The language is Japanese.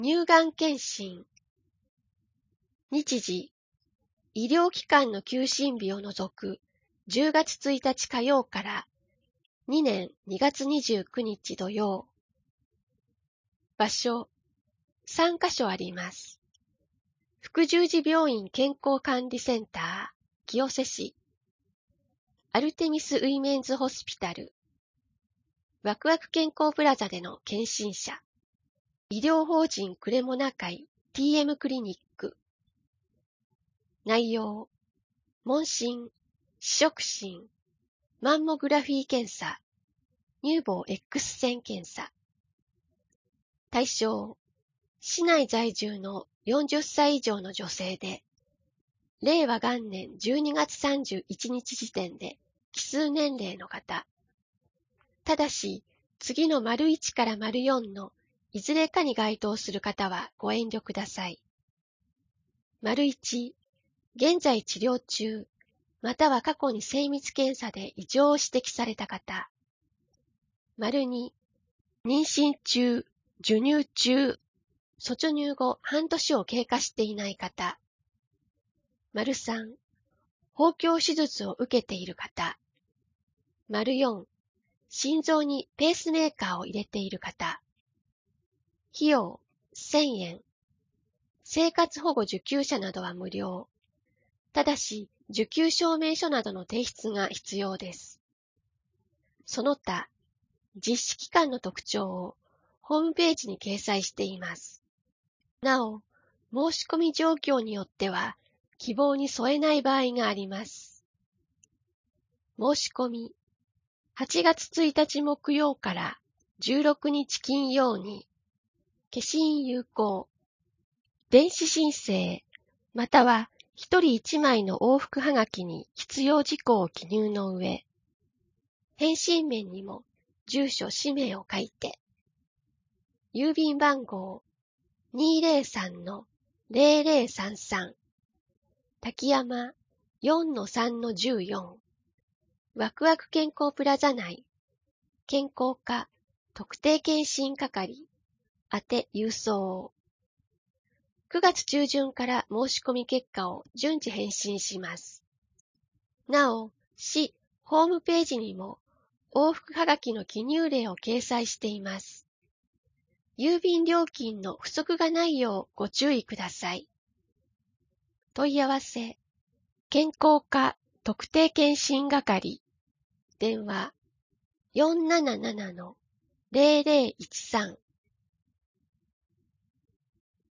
乳がん検診。日時、医療機関の休診日を除く10月1日火曜から2年2月29日土曜。場所、3カ所あります。福十字病院健康管理センター、清瀬市。アルテミスウィメンズホスピタル。ワクワク健康プラザでの検診者。医療法人クレモナ会 TM クリニック。内容、問診、視触診、マンモグラフィー検査、乳房 X 線検査。対象、市内在住の40歳以上の女性で、令和元年12月31日時点で奇数年齢の方。ただし、次の01から04のいずれかに該当する方はご遠慮ください。01、現在治療中、または過去に精密検査で異常を指摘された方。02、妊娠中、授乳中、卒乳後半年を経過していない方。03、包協手術を受けている方。04、心臓にペースメーカーを入れている方。費用、1000円。生活保護受給者などは無料。ただし、受給証明書などの提出が必要です。その他、実施期間の特徴をホームページに掲載しています。なお、申し込み状況によっては、希望に添えない場合があります。申し込み、8月1日木曜から16日金曜に、消印有効、電子申請、または一人一枚の往復はがきに必要事項を記入の上、返信面にも住所氏名を書いて、郵便番号 203-0033 滝山 4-3-14 ワクワク健康プラザ内健康課特定健診係宛て郵送。9月中旬から申し込み結果を順次返信します。なお、市ホームページにも往復はがきの記入例を掲載しています。郵便料金の不足がないようご注意ください。問い合わせ、健康課特定健診係、電話 477-0013